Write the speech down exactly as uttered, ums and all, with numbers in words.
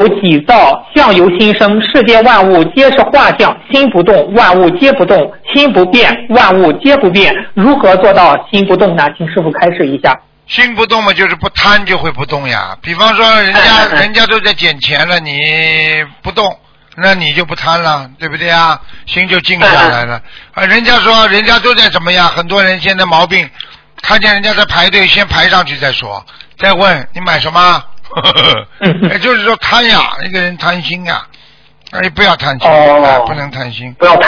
由己造，相由心生，世间万物皆是画像，心不动，万物皆不动，心不变，万物皆不变。如何做到心不动呢？请师父开示一下。 心不动嘛，就是不贪就会不动呀。比方说人家、哎哎、人家都在捡钱了，你不动，那你就不贪了，对不对啊？心就静下来了。啊，人家说人家都在怎么样？很多人现在毛病，看见人家在排队，先排上去再说，再问你买什么？也就是说贪呀，一个人贪心呀，哎，不要贪心，哦、不能贪心， 不要贪。